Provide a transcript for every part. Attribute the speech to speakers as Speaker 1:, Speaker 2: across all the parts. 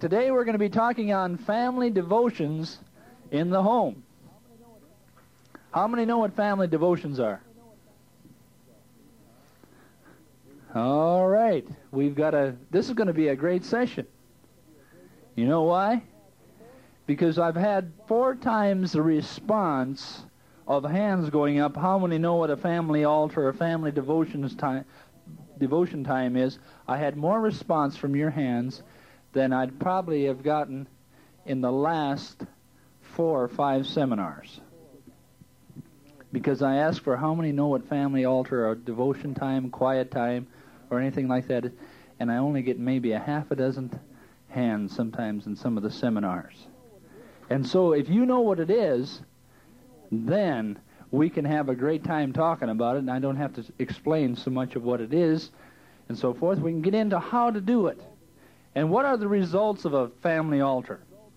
Speaker 1: Today we're going to be talking on family devotions in the home. How many know what family devotions are? All right. This is going to be a great session. You know why? Because I've had 4 times the response of hands going up. How many know what a family altar or family devotion time is? I had more response from your hands than I'd probably have gotten in the last 4 or 5 seminars. Because I asked for how many know what family altar or devotion time, quiet time, or anything like that is, and I only get maybe a half a dozen hands sometimes in some of the seminars. And so if you know what it is, then we can have a great time talking about it, and I don't have to explain so much of what it is and so forth. We can get into how to do it. And what are the results of a family altar?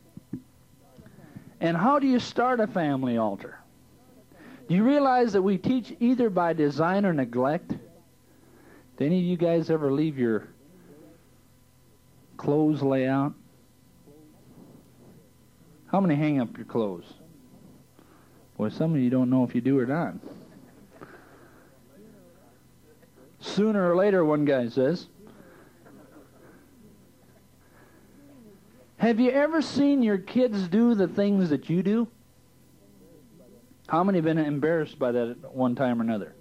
Speaker 1: And how do you start a family altar? Do you realize that we teach either by design or neglect? Did any of you guys ever leave your clothes layout? How many hang up your clothes? Well, some of you don't know if you do or not. Sooner or later, one guy says. Have you ever seen your kids do the things that you do? How many have been embarrassed by that at one time or another?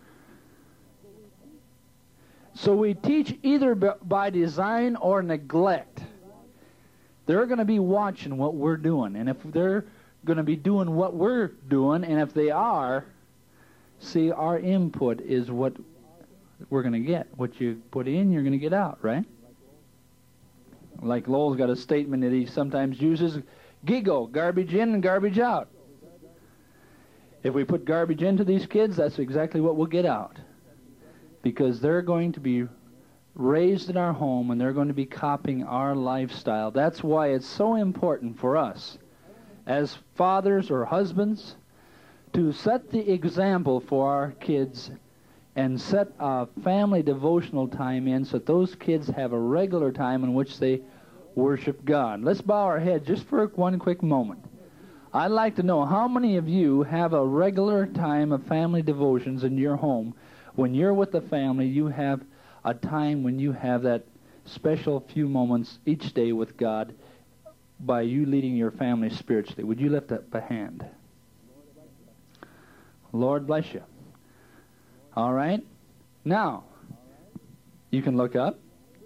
Speaker 1: So we teach either by design or neglect. They're going to be watching what we're doing. And if they're going to be doing what we're doing, and if they are, see, our input is what we're going to get. What you put in, you're going to get out, right? Like Lowell's got a statement that he sometimes uses, GIGO, garbage in and garbage out. If we put garbage into these kids, that's exactly what we'll get out. Because they're going to be raised in our home and they're going to be copying our lifestyle. That's why it's so important for us as fathers or husbands to set the example for our kids and set a family devotional time in so that those kids have a regular time in which they worship God. Let's bow our head just for one quick moment. I'd like to know how many of you have a regular time of family devotions in your home. When you're with the family, you have a time when you have that special few moments each day with God by you leading your family spiritually. Would you lift up a hand? Lord bless you. All right. Now, you can look up.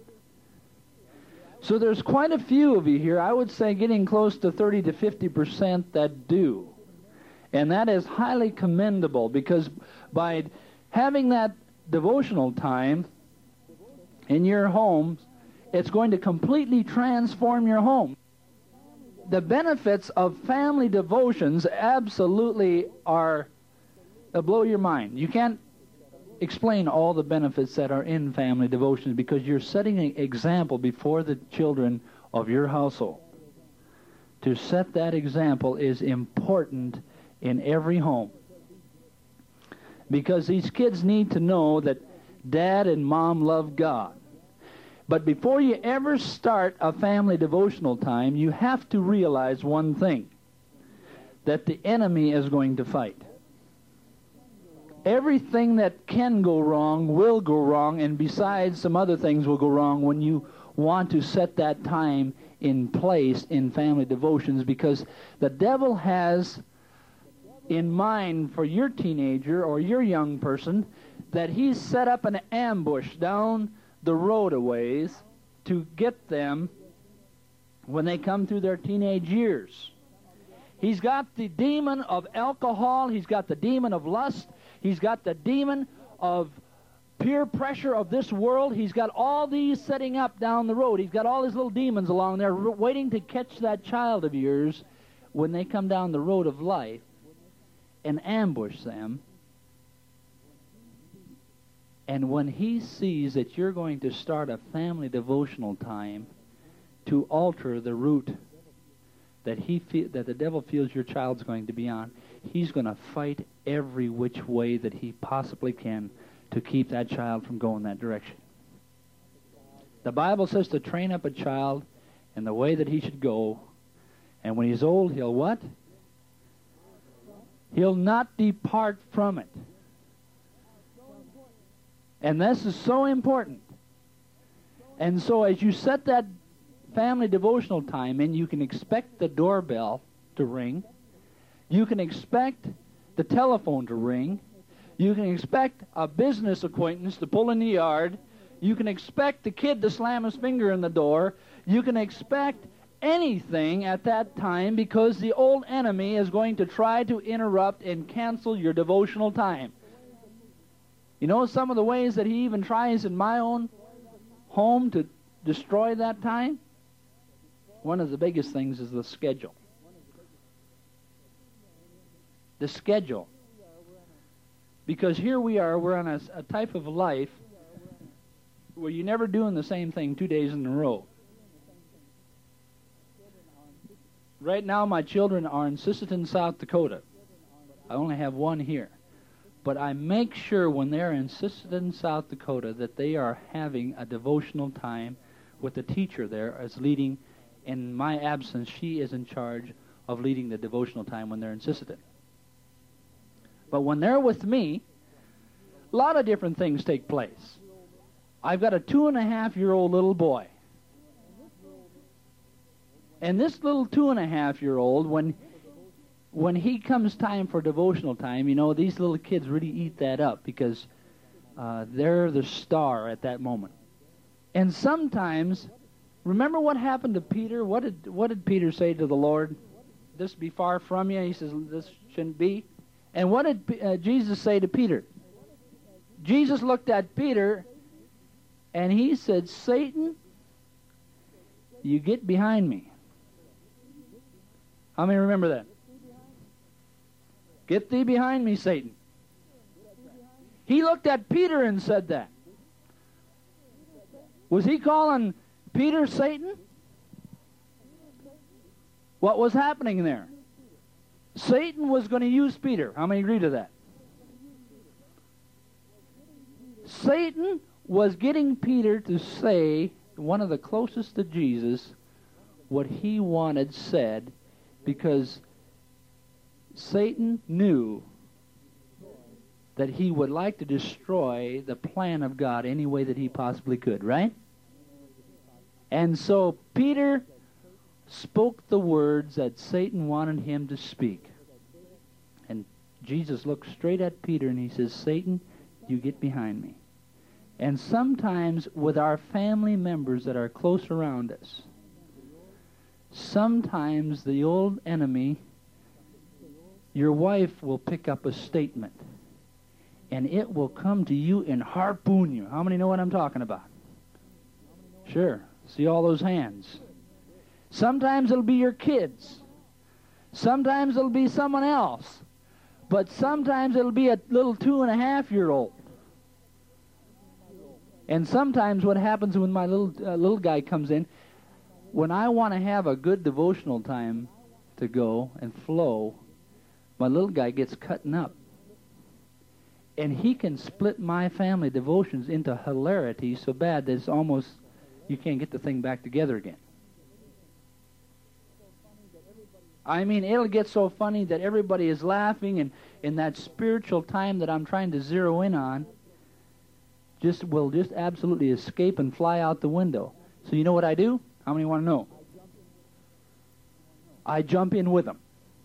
Speaker 1: So there's quite a few of you here. I would say getting close to 30 to 50% that do. And that is highly commendable because by having that devotional time in your homes, it's going to completely transform your home. The benefits of family devotions absolutely are blow your mind. You can't explain all the benefits that are in family devotions because you're setting an example before the children of your household. To set that example is important in every home. Because these kids need to know that Dad and Mom love God. But before you ever start a family devotional time, you have to realize one thing, that the enemy is going to fight. Everything that can go wrong will go wrong, and besides, some other things will go wrong when you want to set that time in place in family devotions, because the devil has in mind for your teenager or your young person that he's set up an ambush down the road a ways to get them when they come through their teenage years. He's got the demon of alcohol, he's got the demon of lust, he's got the demon of peer pressure of this world. He's got all these setting up down the road. He's got all his little demons along there waiting to catch that child of yours when they come down the road of life and ambush them. And when he sees that you're going to start a family devotional time to alter the route that that the devil feels your child's going to be on, he's going to fight every which way that he possibly can to keep that child from going that direction. The Bible says to train up a child and the way that he should go. And when he's old, he'll what? He'll not depart from it. And this is so important. And so as you set that family devotional time in, you can expect the doorbell to ring. You can expect the telephone to ring. You can expect a business acquaintance to pull in the yard. You can expect the kid to slam his finger in the door. You can expect anything at that time, because the old enemy is going to try to interrupt and cancel your devotional time. You know some of the ways that he even tries in my own home to destroy that time? One of the biggest things is the schedule. The schedule. Because here we are, we're on a type of life where you're never doing the same thing 2 days in a row. Right now my children are in Sisseton, South Dakota. I only have one here. But I make sure when they're in Sisseton, South Dakota, that they are having a devotional time with the teacher there as leading. In my absence, she is in charge of leading the devotional time when they're in Sisseton. But when they're with me, a lot of different things take place. I've got a 2.5-year-old little boy. And this little 2.5-year-old, when he comes time for devotional time, you know, these little kids really eat that up, because they're the star at that moment. And sometimes, remember what happened to Peter? What did Peter say to the Lord? This be far from you. He says, this shouldn't be. And what did Jesus say to Peter? Jesus looked at Peter and he said, Satan, you get behind me. How many remember that? Get thee behind me, Satan. He looked at Peter and said that. Was he calling Peter Satan? What was happening there? Satan was going to use Peter. How many agree to that? Satan was getting Peter to say, one of the closest to Jesus, what he wanted said, because Satan knew that he would like to destroy the plan of God any way that he possibly could, right? And so Peter spoke the words that Satan wanted him to speak. And Jesus looked straight at Peter and he says, Satan, you get behind me. And sometimes with our family members that are close around us, sometimes the old enemy, your wife will pick up a statement and it will come to you and harpoon you. How many know what I'm talking about? Sure. See all those hands. Sometimes it'll be your kids. Sometimes it'll be someone else. But sometimes it'll be a little 2.5-year-old. And sometimes what happens when my little guy comes in, when I want to have a good devotional time to go and flow, my little guy gets cutting up. And he can split my family devotions into hilarity so bad that it's almost, you can't get the thing back together again. I mean, it'll get so funny that everybody is laughing, and in that spiritual time that I'm trying to zero in on, will just absolutely escape and fly out the window. So you know what I do? How many want to know? I jump in with them.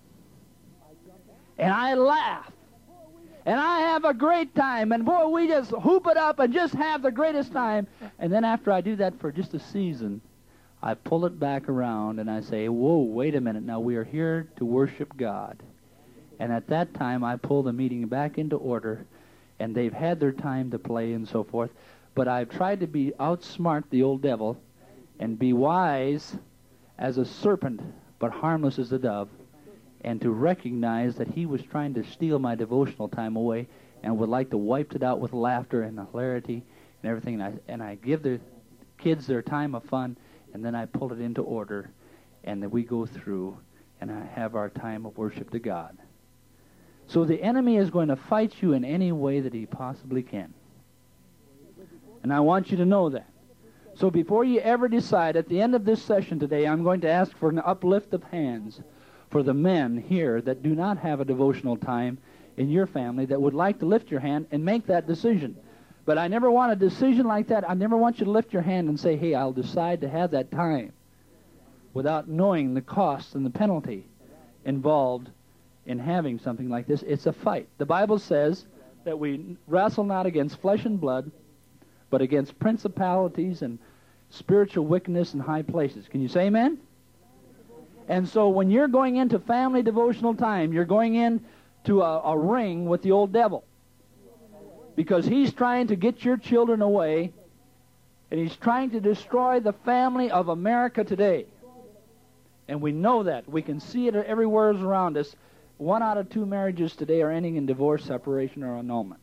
Speaker 1: And I laugh. And I have a great time. And boy, we just hoop it up and just have the greatest time. And then after I do that for just a season, I pull it back around and I say, whoa, wait a minute. Now we are here to worship God. And at that time, I pull the meeting back into order. And they've had their time to play and so forth. But I've tried to outsmart the old devil and be wise as a serpent, but harmless as a dove, and to recognize that he was trying to steal my devotional time away and would like to wipe it out with laughter and hilarity and everything. And I give the kids their time of fun, and then I pull it into order, and then we go through and I have our time of worship to God. So the enemy is going to fight you in any way that he possibly can. And I want you to know that. So before you ever decide, at the end of this session today, I'm going to ask for an uplift of hands for the men here that do not have a devotional time in your family that would like to lift your hand and make that decision. But I never want a decision like that. I never want you to lift your hand and say, hey, I'll decide to have that time, without knowing the cost and the penalty involved in having something like this. It's a fight. The Bible says that we wrestle not against flesh and blood, but against principalities and spiritual wickedness in high places. Can you say amen? And so when you're going into family devotional time, you're going into a ring with the old devil, because he's trying to get your children away, and he's trying to destroy the family of America today. And we know that. We can see it everywhere around us. 1 out of 2 marriages today are ending in divorce, separation, or annulment.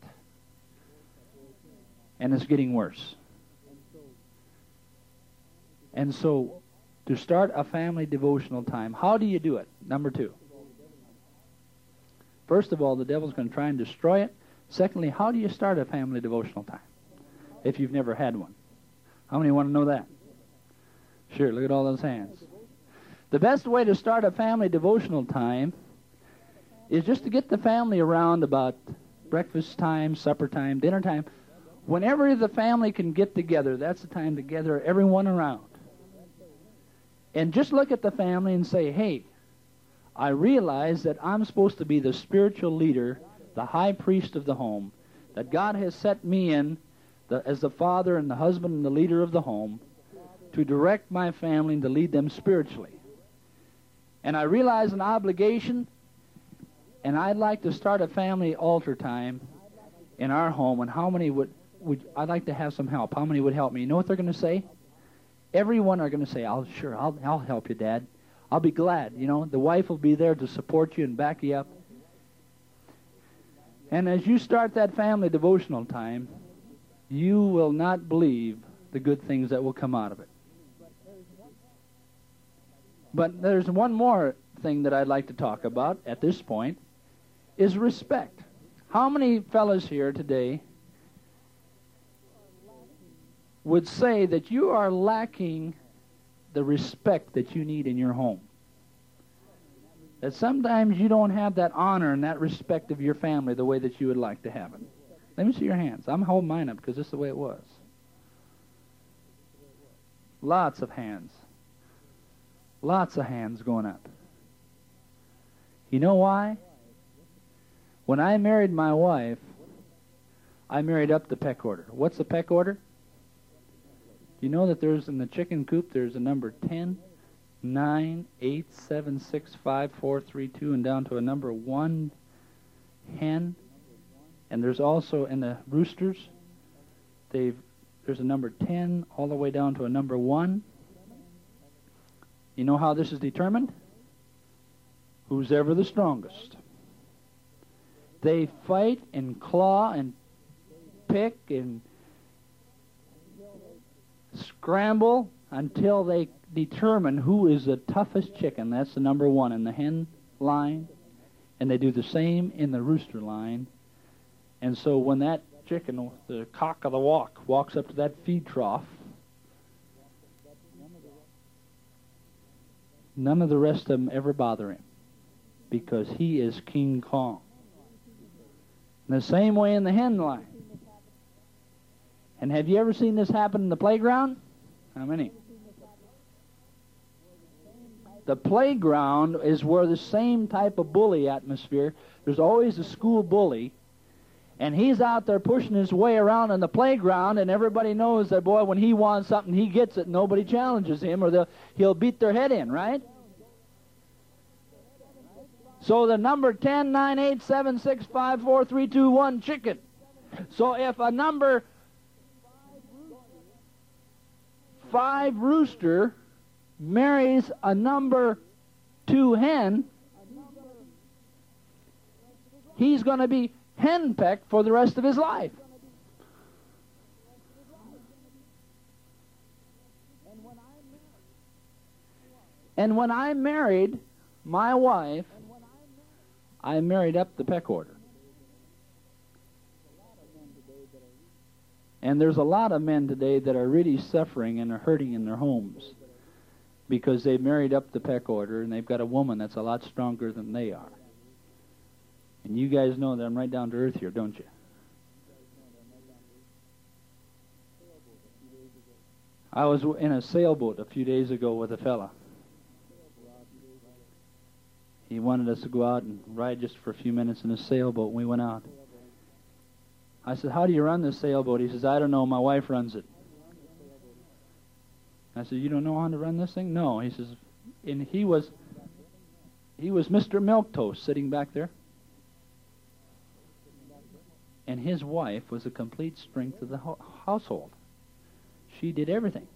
Speaker 1: And it's getting worse. And so, to start a family devotional time, how do you do it? Number 2. First of all, the devil's going to try and destroy it. Secondly, how do you start a family devotional time if you've never had one? How many want to know that? Sure, look at all those hands. The best way to start a family devotional time is just to get the family around about breakfast time, supper time, dinner time. Whenever the family can get together, that's the time to gather everyone around. And just look at the family and say, hey, I realize that I'm supposed to be the spiritual leader, the high priest of the home, that God has set me in as the father and the husband and the leader of the home to direct my family and to lead them spiritually. And I realize an obligation, and I'd like to start a family altar time in our home. And how many would I'd like to have some help? How many would help me? You know what they're going to say? Everyone are going to say, I'll help you, Dad. I'll be glad. You know, the wife will be there to support you and back you up. And as you start that family devotional time, you will not believe the good things that will come out of it. But there's one more thing that I'd like to talk about at this point, is respect. How many fellas here today would say that you are lacking the respect that you need in your home? That sometimes you don't have that honor and that respect of your family the way that you would like to have it. Let me see your hands. I'm holding mine up because this is the way it was. Lots of hands. Lots of hands going up. You know why? When I married my wife, I married up the peck order. What's the peck order? You know that there's in the chicken coop, there's a number 10, 9, 8, 7, 6, 5, 4, 3, 2, and down to a number 1 hen. And there's also in the roosters, there's a number 10 all the way down to a number 1. You know how this is determined? Who's ever the strongest. They fight and claw and pick and scramble until they determine who is the toughest chicken. That's the number 1 in the hen line. And they do the same in the rooster line. And so when that chicken, the cock of the walk, walks up to that feed trough, none of the rest of them ever bother him, because he is King Kong. In the same way in the hen line. And have you ever seen this happen in the playground? How many? The playground is where the same type of bully atmosphere. There's always a school bully, and he's out there pushing his way around in the playground, and everybody knows that, boy, when he wants something, he gets it. Nobody challenges him, or he'll beat their head in, right? So the number 10, 9, 8, 7, 6, 5, 4, 3, 2, 1 chicken. So if a number 5 rooster marries a number 2 hen, he's going to be henpecked for the rest of his life. And when I married my wife, I married up the peck order. And there's a lot of men today that are really suffering and are hurting in their homes because they've married up the peck order and they've got a woman that's a lot stronger than they are. And you guys know that I'm right down to earth here, don't you? I was in a sailboat a few days ago with a fella. He wanted us to go out and ride just for a few minutes in a sailboat, and we went out. I said, "How do you run this sailboat?" He says, "I don't know. My wife runs it." I said, "You don't know how to run this thing?" "No." He says, and he was Mr. Milquetoast sitting back there. And his wife was a complete strength of the household. She did everything.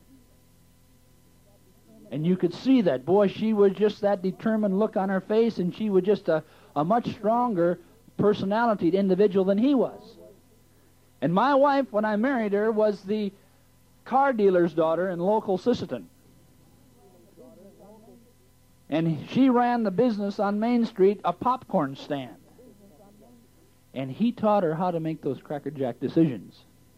Speaker 1: And you could see that. Boy, she was just that determined look on her face, and she was just a much stronger personality individual than he was. And my wife, when I married her, was the car dealer's daughter in local Sisseton. And she ran the business on Main Street, a popcorn stand. And he taught her how to make those Cracker Jack decisions.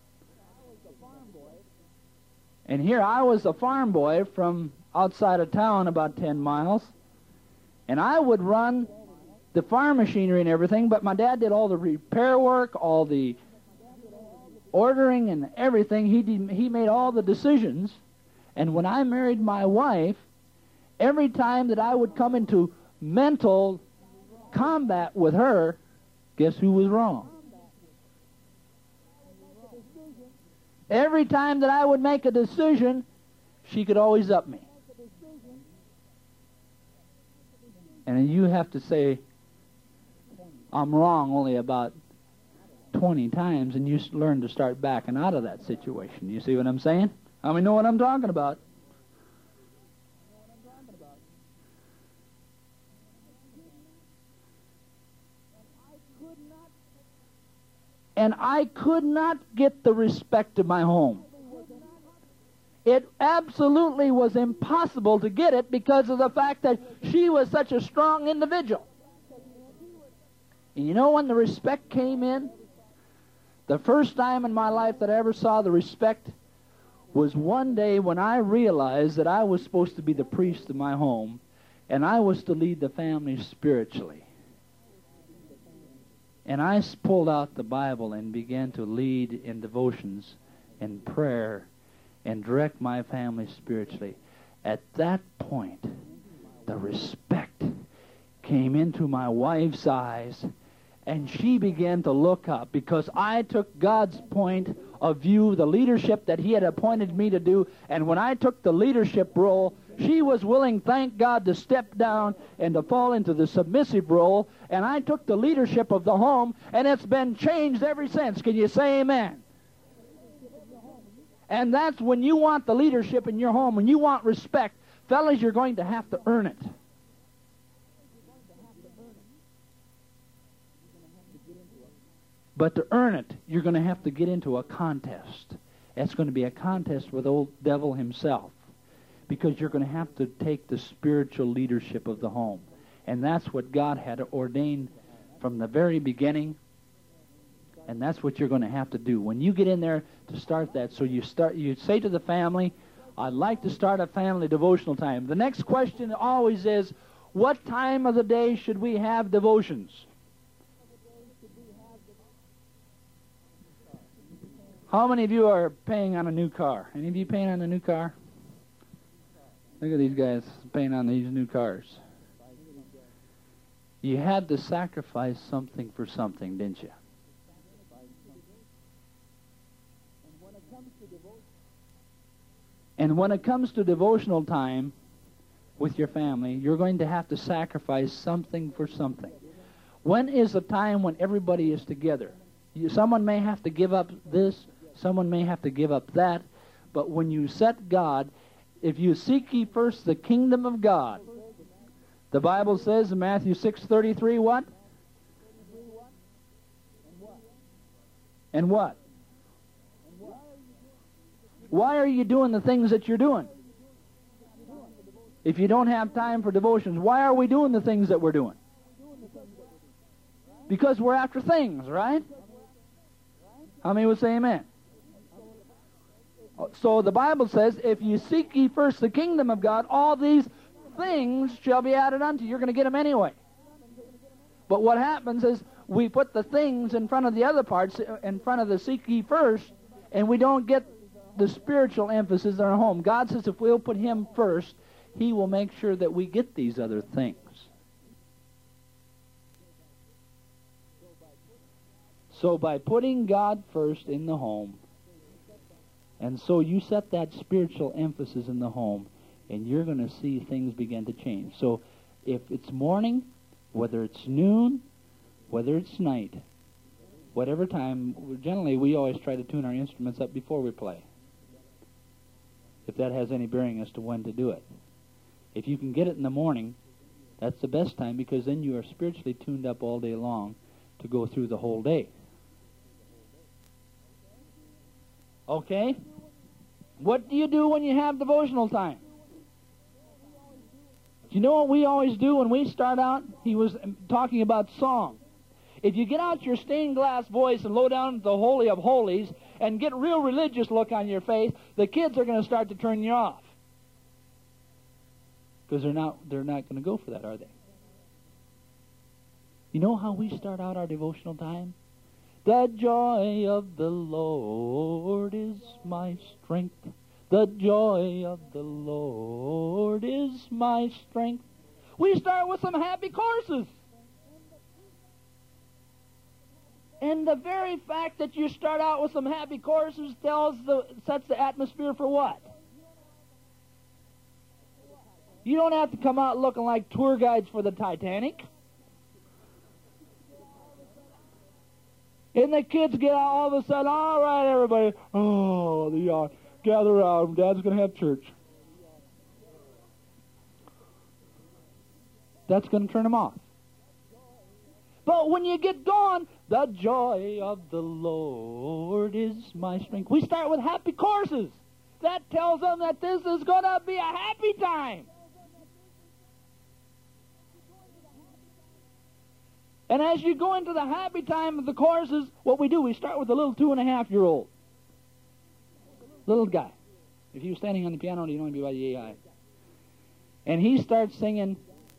Speaker 1: And here I was a farm boy from outside of town about 10 miles. And I would run the farm machinery and everything, but my dad did all the repair work, all the ordering and everything. He made all the decisions. And when I married my wife, every time that I would come into mental combat with her, guess who was wrong? Every time that I would make a decision, she could always up me. And you have to say, I'm wrong only about 20 times, and you learn to start backing out of that situation. You see what I'm saying? How many know what I'm talking about? And I could not get the respect of my home. It absolutely was impossible to get it because of the fact that she was such a strong individual. And you know when the respect came in? The first time in my life that I ever saw the respect was one day when I realized that I was supposed to be the priest of my home, and I was to lead the family spiritually. And I pulled out the Bible and began to lead in devotions and prayer and direct my family spiritually. At that point, the respect came into my wife's eyes, and she began to look up because I took God's point of view, the leadership that He had appointed me to do, and when I took the leadership role, she was willing, thank God, to step down and to fall into the submissive role, and I took the leadership of the home, and it's been changed ever since. Can you say amen? And that's when you want the leadership in your home, when you want respect, fellas, you're going to have to earn it. But to earn it, you're going to have to get into a contest. It's going to be a contest with old devil himself, because you're going to have to take the spiritual leadership of the home. And that's what God had ordained from the very beginning. And that's what you're going to have to do. When you get in there to start that, so you say to the family, I'd like to start a family devotional time. The next question always is, what time of the day should we have devotions? How many of you are paying on a new car? Any of you paying on a new car? Look at these guys paying on these new cars. You had to sacrifice something for something, didn't you? And when it comes to devotional time with your family, you're going to have to sacrifice something for something. When is the time when everybody is together? Someone may have to give up this, someone may have to give up that, but when you set God, if you seek ye first the kingdom of God, the Bible says in Matthew 6:33, what? And what? Why are you doing the things that you're doing? If you don't have time for devotions, why are we doing the things that we're doing? Because we're after things, right? How many would say amen? So the Bible says, if you seek ye first the kingdom of God, all these things shall be added unto you. You're going to get them anyway. But what happens is we put the things in front of the other parts, in front of the seek ye first, and we don't get the spiritual emphasis in our home. God says if we'll put Him first, He will make sure that we get these other things. So by putting God first in the home, and so you set that spiritual emphasis in the home, and you're going to see things begin to change. So if it's morning, whether it's noon, whether it's night, whatever time, generally we always try to tune our instruments up before we play, if that has any bearing as to when to do it. If you can get it in the morning, that's the best time, because then you are spiritually tuned up all day long to go through the whole day. Okay? What do you do when you have devotional time? Do you know what we always do when we start out? He was talking about song. If you get out your stained glass voice and low down to the Holy of Holies and get real religious look on your face, the kids are going to start to turn you off. Because they're not going to go for that, are they? You know how we start out our devotional time? The joy of the Lord is my strength. The joy of the Lord is my strength. We start with some happy courses. And the very fact that you start out with some happy courses sets the atmosphere for what? You don't have to come out looking like tour guides for the Titanic. And the kids get out all of a sudden, all right, everybody, gather around. Dad's going to have church. That's going to turn them off. But when you get going, the joy of the Lord is my strength. We start with happy courses. That tells them that this is going to be a happy time. And as you go into the happy time of the courses, what we do, we start with a little 2.5-year-old. Little guy. If he was standing on the piano, he'd only be about the AI. And he starts singing,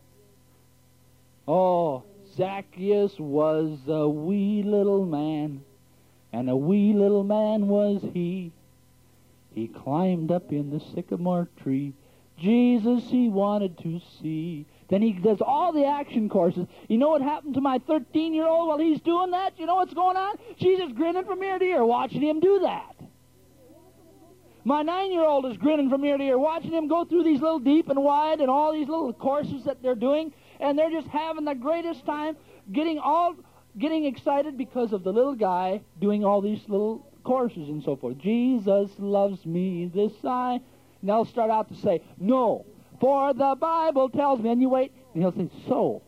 Speaker 1: oh, Zacchaeus was a wee little man, and a wee little man was he. He climbed up in the sycamore tree. Jesus he wanted to see. Then he does all the action courses. You know what happened to my 13-year-old while he's doing that? You know what's going on? She's just grinning from ear to ear watching him do that. My 9-year-old is grinning from ear to ear watching him go through these little deep and wide and all these little courses that they're doing, and they're just having the greatest time getting excited because of the little guy doing all these little courses and so forth. Jesus loves me, this I... And they'll start out to say, no, for the Bible tells me, and you wait, and he'll say, so.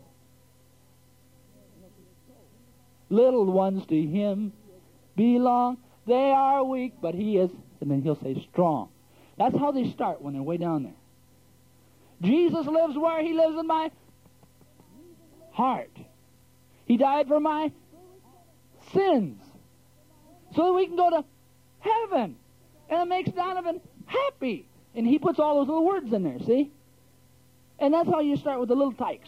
Speaker 1: Little ones to him belong. They are weak, but he is, and then he'll say, strong. That's how they start when they're way down there. Jesus lives where? He lives in my heart. He died for my sins, so that we can go to heaven. And it makes Donovan happy. And he puts all those little words in there, see? And that's how you start with the little tykes.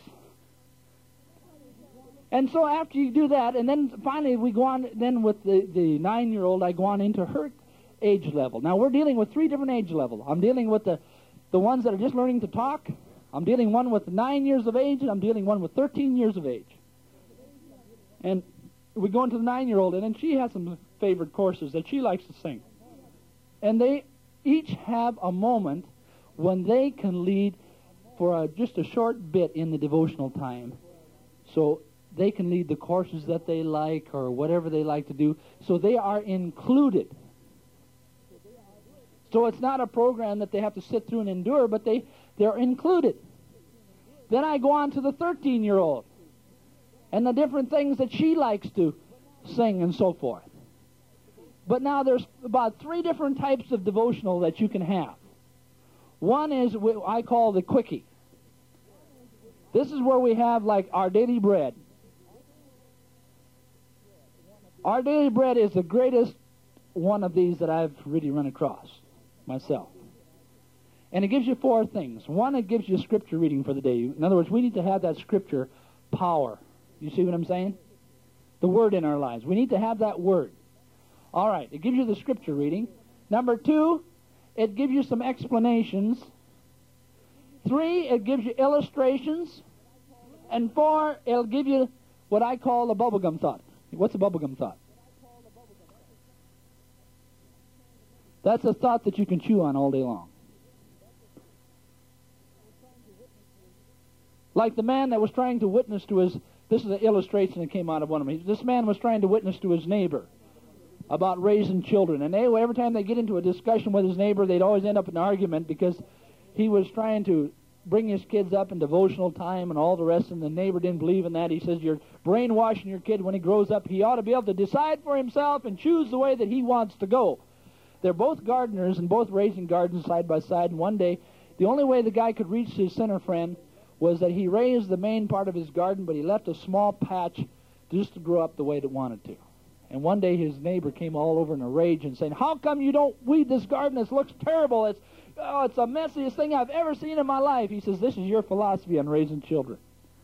Speaker 1: And so after you do that, and then finally we go on, then with the 9-year-old, I go on into her age level. Now we're dealing with 3 different age levels. I'm dealing with the ones that are just learning to talk. I'm dealing one with 9 years of age, and I'm dealing one with 13 years of age. And we go into the 9-year-old, and then she has some favorite courses that she likes to sing. And they each have a moment when they can lead for just a short bit in the devotional time. So they can lead the courses that they like or whatever they like to do. So they are included. So it's not a program that they have to sit through and endure, but they're included. Then I go on to the 13-year-old and the different things that she likes to sing and so forth. But now there's about 3 different types of devotional that you can have. One is what I call the quickie. This is where we have like Our Daily Bread. Our Daily Bread is the greatest one of these that I've really run across. myself. And it gives you four things. One, it gives you scripture reading for the day. In other words, we need to have that scripture power. You see what I'm saying? The Word in our lives. We need to have that Word. All right, it gives you the scripture reading. Number two, it gives you some explanations. 3, it gives you illustrations. And 4, it'll give you what I call a bubblegum thought. What's a bubblegum thought? That's a thought that you can chew on all day long. Like the man that was trying to witness to his... This is an illustration that came out of one of them. This man was trying to witness to his neighbor about raising children. And every time they get into a discussion with his neighbor, they'd always end up in an argument because he was trying to bring his kids up in devotional time and all the rest, and the neighbor didn't believe in that. He says, you're brainwashing your kid. When he grows up, he ought to be able to decide for himself and choose the way that he wants to go. They're both gardeners and both raising gardens side by side, and one day, the only way the guy could reach his center friend was that he raised the main part of his garden, but he left a small patch just to grow up the way it wanted to. And one day his neighbor came all over in a rage and saying, how come you don't weed this garden? It looks terrible. It's the messiest thing I've ever seen in my life. He says, this is your philosophy on raising children.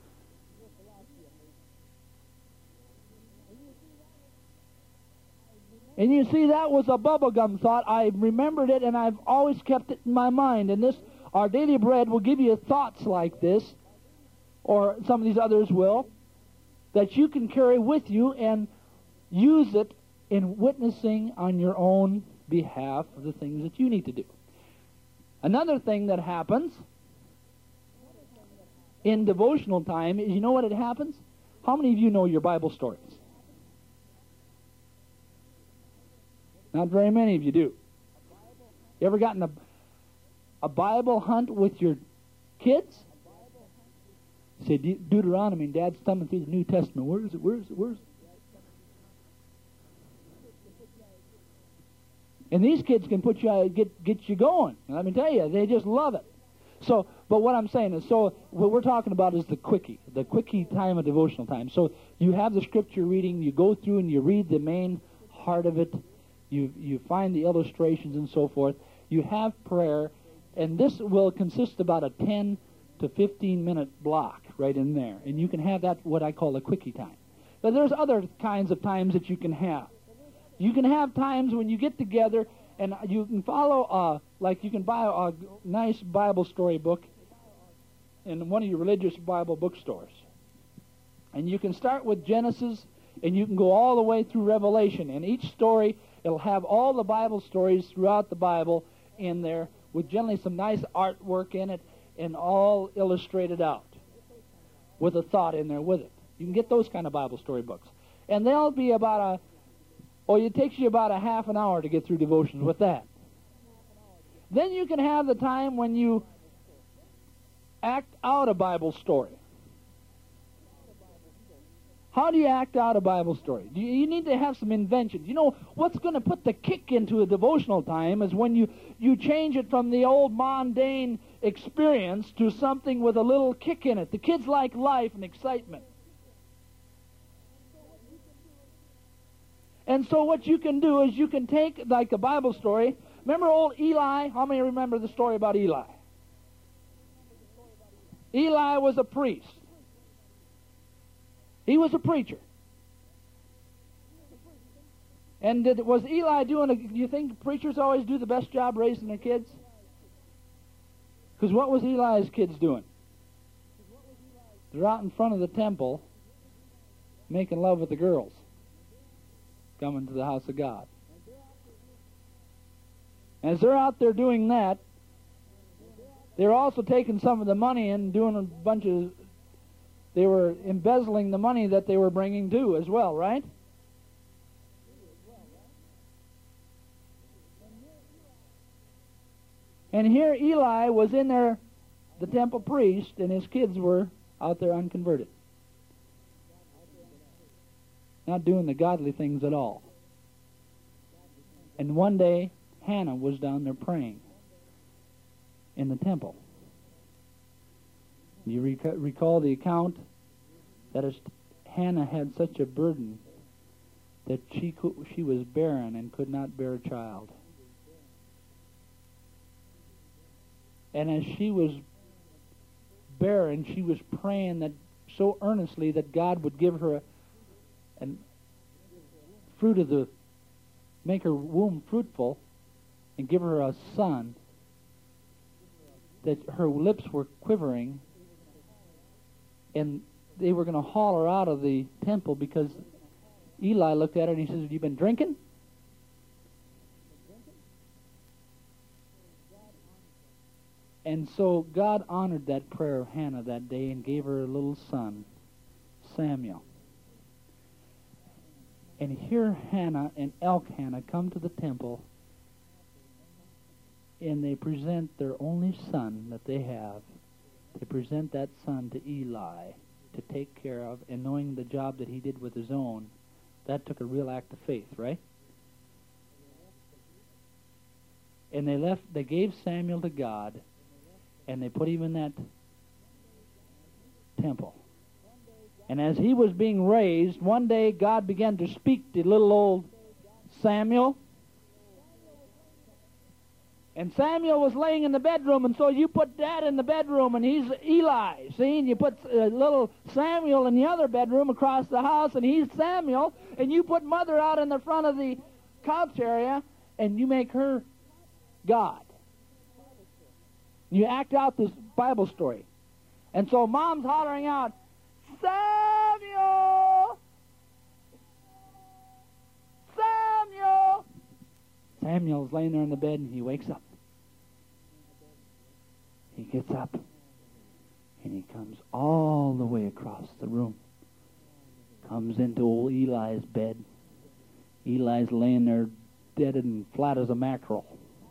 Speaker 1: And you see, that was a bubblegum thought. I remembered it, and I've always kept it in my mind. And this, our daily bread, will give you thoughts like this, or some of these others will, that you can carry with you and use it in witnessing on your own behalf of the things that you need to do. Another thing that happens in devotional time is, you know what it happens? How many of you know your Bible stories? Not very many of you do. You ever gotten a Bible hunt with your kids? Say Deuteronomy, and Dad's thumbing through the New Testament. Where is it? Where is it? Where is it? And these kids can put you get you going. And let me tell you, they just love it. So, but what I'm saying is, so what we're talking about is the quickie time of devotional time. So you have the scripture reading, you go through and you read the main heart of it, you find the illustrations and so forth. You have prayer, and this will consist about a 10 to 15 minute block right in there. And you can have that, what I call a quickie time. But there's other kinds of times that you can have. You can have times when you get together and you can follow, like you can buy a nice Bible story book in one of your religious Bible bookstores. And you can start with Genesis and you can go all the way through Revelation. And each story, it'll have all the Bible stories throughout the Bible in there with generally some nice artwork in it and all illustrated out with a thought in there with it. You can get those kind of Bible story books. And they'll be about it takes you about a half an hour to get through devotions with that. Then you can have the time when you act out a Bible story. How do you act out a Bible story? You need to have some invention. You know, what's going to put the kick into a devotional time is when you change it from the old mundane experience to something with a little kick in it. The kids like life and excitement. And so what you can do is you can take, like a Bible story. Remember old Eli? How many remember the story about Eli? Eli was a priest. He was a preacher. And was Eli do you think preachers always do the best job raising their kids? Because what was Eli's kids doing? They're out in front of the temple making love with the girls coming to the house of God. As they're out there doing that, they're also taking some of the money and doing a bunch of... They were embezzling the money that they were bringing too as well, right? And here Eli was in there, the temple priest, and his kids were out there unconverted. Not doing the godly things at all. And one day, Hannah was down there praying in the temple. You recall the account that Hannah had such a burden that she was barren and could not bear a child. And as she was barren, she was praying that so earnestly that God would give her a fruit of the, make her womb fruitful and give her a son, that her lips were quivering, and they were going to haul her out of the temple because Eli looked at her and he says, "Have you been drinking?" And so God honored that prayer of Hannah that day and gave her a little son, Samuel. And here Hannah and Elkanah come to the temple, and they present their only son that they have. They present that son to Eli to take care of, and knowing the job that he did with his own, that took a real act of faith, right? And they gave Samuel to God, and they put him in that temple. And as he was being raised, one day God began to speak to little old Samuel. And Samuel was laying in the bedroom, and so you put Dad in the bedroom, and he's Eli. See, and you put little Samuel in the other bedroom across the house, and he's Samuel. And you put Mother out in the front of the couch area, and you make her God. You act out this Bible story. And so Mom's hollering out, "Samuel! Samuel!" Samuel's laying there in the bed, and he wakes up. He gets up, and he comes all the way across the room. Comes into old Eli's bed. Eli's laying there dead and flat as a mackerel.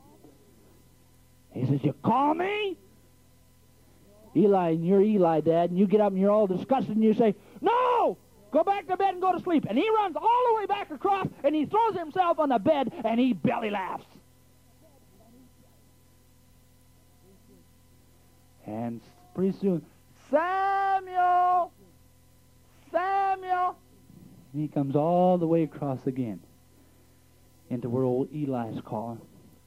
Speaker 1: He says, "You call me?" Eli, and you're Eli, Dad, and you get up and you're all disgusted, and you say, "No! Go back to bed and go to sleep." And he runs all the way back across, and he throws himself on the bed, and he belly laughs. And pretty soon, "Samuel! Samuel!" And he comes all the way across again into where old Eli's calling.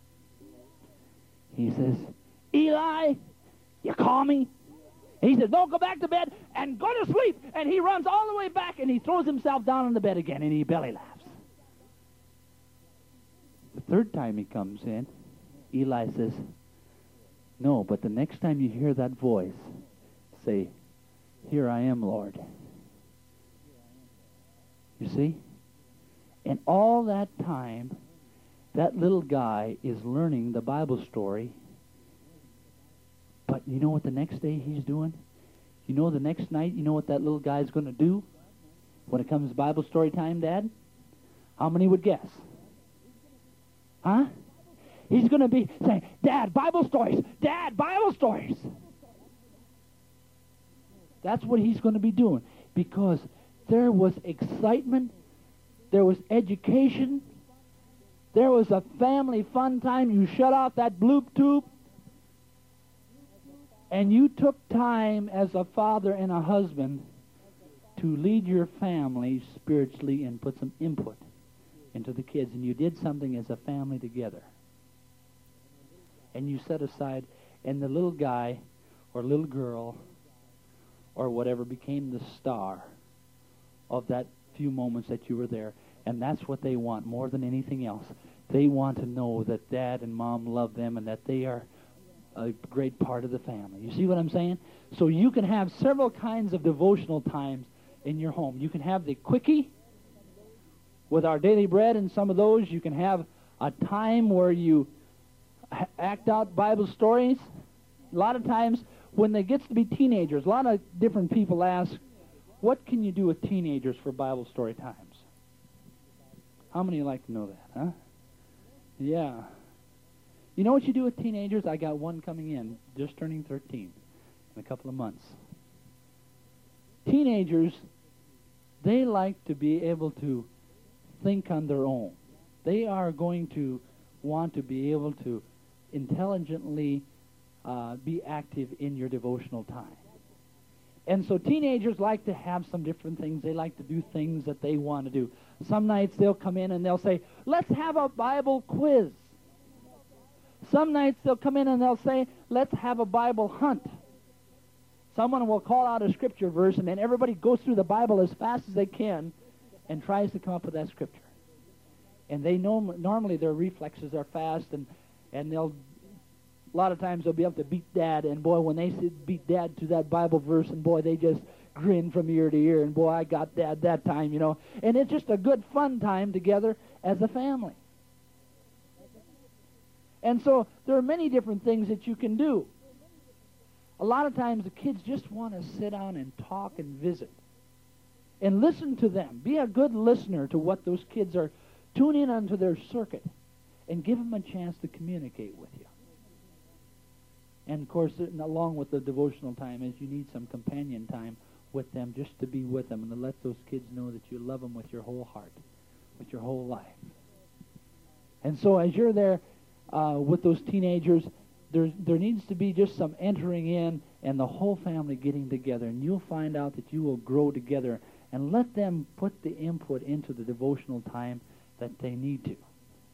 Speaker 1: He says, "Eli, you call me?" And he says, "No, go back to bed and go to sleep." And he runs all the way back, and he throws himself down on the bed again, and he belly laughs. The third time he comes in, Eli says, "No, but the next time you hear that voice, say, 'Here I am, Lord.'" You see? And all that time, that little guy is learning the Bible story. But you know what the next day he's doing? You know the next night, you know what that little guy's going to do when it comes to Bible story time, Dad? How many would guess? Huh? He's going to be saying, "Dad, Bible stories! Dad, Bible stories!" That's what he's going to be doing, because there was excitement, there was education, there was a family fun time. You shut off that bloop tube, and you took time as a father and a husband to lead your family spiritually and put some input into the kids, and you did something as a family together. And you set aside, and the little guy or little girl or whatever became the star of that few moments that you were there. And that's what they want more than anything else. They want to know that Dad and Mom love them and that they are a great part of the family. You see what I'm saying? So you can have several kinds of devotional times in your home. You can have the quickie with Our Daily Bread and some of those. You can have a time where you act out Bible stories. A lot of times when it gets to be teenagers, a lot of different people ask, what can you do with teenagers for Bible story times? How many of you like to know that, huh? Yeah. You know what you do with teenagers? I got one coming in, just turning 13 in a couple of months. Teenagers, they like to be able to think on their own. They are going to want to be able to intelligently be active in your devotional time. And so teenagers like to have some different things. They like to do things that they want to do. Some nights they'll come in and they'll say, let's have a Bible quiz. Some nights they'll come in and they'll say, let's have a Bible hunt. Someone will call out a scripture verse, and then everybody goes through the Bible as fast as they can and tries to come up with that scripture. And they know normally their reflexes are fast, and they'll a lot of times they'll be able to beat Dad. And boy, when they beat Dad to that Bible verse, and boy, they just grin from ear to ear. And boy, I got Dad that time, you know. And it's just a good fun time together as a family. And so there are many different things that you can do. A lot of times the kids just want to sit down and talk and visit. And listen to them. Be a good listener to what those kids are. Tune in onto their circuit and give them a chance to communicate with you. And, of course, along with the devotional time is you need some companion time with them, just to be with them and to let those kids know that you love them with your whole heart, with your whole life. And so as you're there with those teenagers, there needs to be just some entering in and the whole family getting together. And you'll find out that you will grow together, and let them put the input into the devotional time that they need to.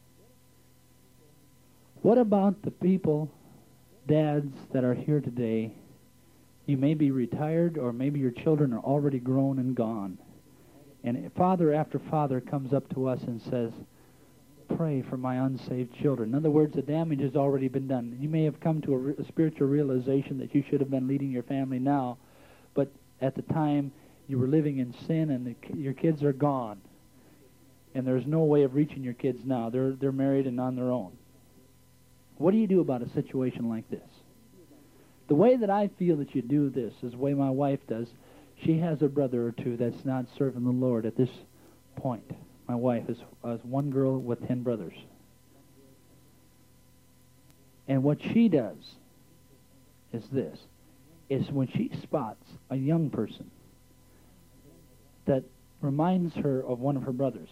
Speaker 1: What about the people, dads, that are here today? You may be retired, or maybe your children are already grown and gone. And father after father comes up to us and says, pray for my unsaved children. In other words, the damage has already been done. You may have come to a spiritual realization that you should have been leading your family now, but at the time you were living in sin, and your kids are gone. And there's no way of reaching your kids now. They're married and on their own. What do you do about a situation like this? The way that I feel that you do this is the way my wife does. She has a brother or two that's not serving the Lord at this point. My wife is one girl with 10 brothers. And what she does is this, is when she spots a young person that reminds her of one of her brothers,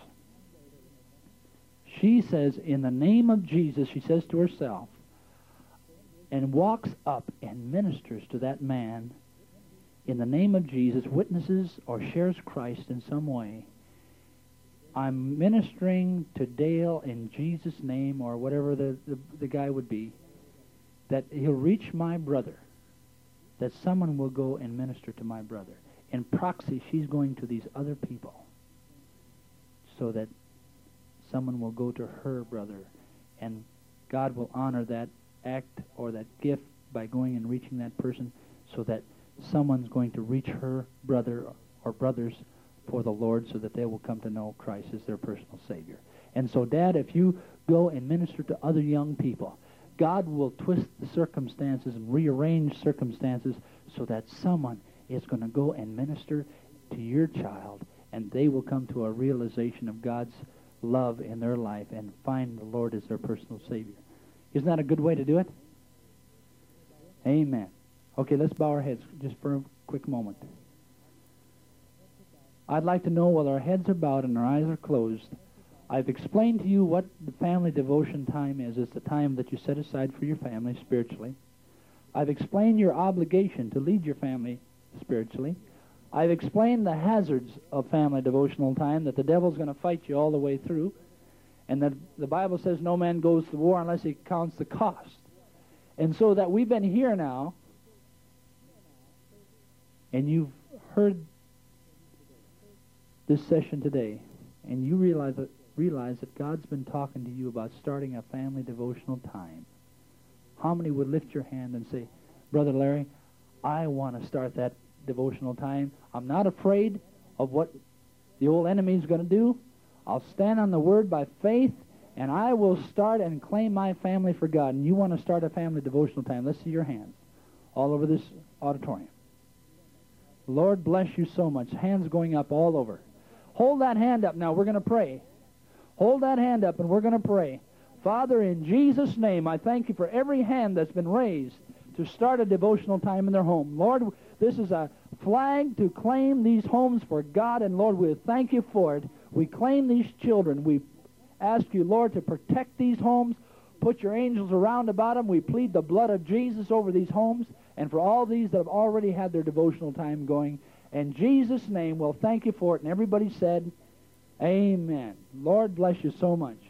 Speaker 1: she says, in the name of Jesus, she says to herself, and walks up and ministers to that man in the name of Jesus, witnesses or shares Christ in some way. I'm ministering to Dale in Jesus' name, or whatever the guy would be, that he'll reach my brother, that someone will go and minister to my brother. In proxy, she's going to these other people so that someone will go to her brother, and God will honor that act or that gift by going and reaching that person, so that someone's going to reach her brother or brothers for the Lord, so that they will come to know Christ as their personal Savior. And so, Dad, if you go and minister to other young people, God will twist the circumstances and rearrange circumstances so that someone is going to go and minister to your child, and they will come to a realization of God's love in their life and find the Lord as their personal Savior. Isn't that a good way to do it? Amen. Okay, let's bow our heads just for a quick moment. I'd like to know, while our heads are bowed and our eyes are closed, I've explained to you what the family devotion time is. It's the time that you set aside for your family spiritually. I've explained your obligation to lead your family spiritually. I've explained the hazards of family devotional time, that the devil's going to fight you all the way through, and that the Bible says no man goes to war unless he counts the cost. And so that we've been here now, and you've heard this session today, and you realize that God's been talking to you about starting a family devotional time. How many would lift your hand and say, Brother Larry, I want to start that devotional time. I'm not afraid of what the old enemy is going to do. I'll stand on the Word by faith, and I will start and claim my family for God. And you want to start a family devotional time. Let's see your hands all over this auditorium. Lord bless you so much. Hands going up all over. Hold that hand up now. We're going to pray. Hold that hand up, and we're going to pray. Father, in Jesus' name, I thank you for every hand that's been raised to start a devotional time in their home. Lord, this is a flag to claim these homes for God, and Lord, we thank you for it. We claim these children. We ask you, Lord, to protect these homes. Put your angels around about them. We plead the blood of Jesus over these homes, and for all these that have already had their devotional time going. In Jesus' name, we'll thank you for it. And everybody said, Amen. Lord bless you so much.